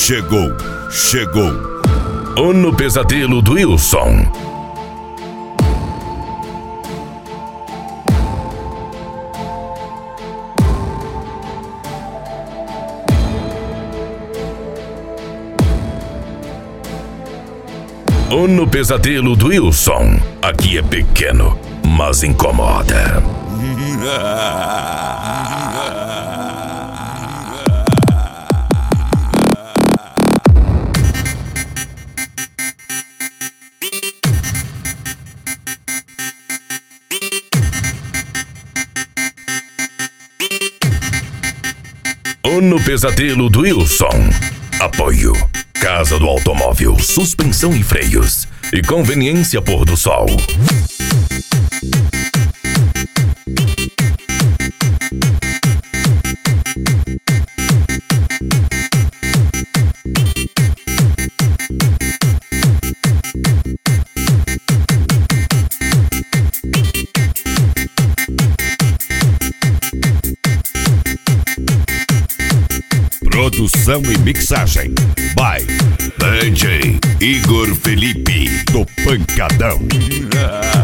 Chegou. O No Pesadelo do Wilson. O No Pesadelo do Wilson. Aqui é pequeno, mas incomoda. O No Pesadelo do Wilson. Apoio: Casa do Automóvel, suspensão e freios e conveniência pôr do sol. Produção e mixagem by DJ Igor Felipe do Pancadão.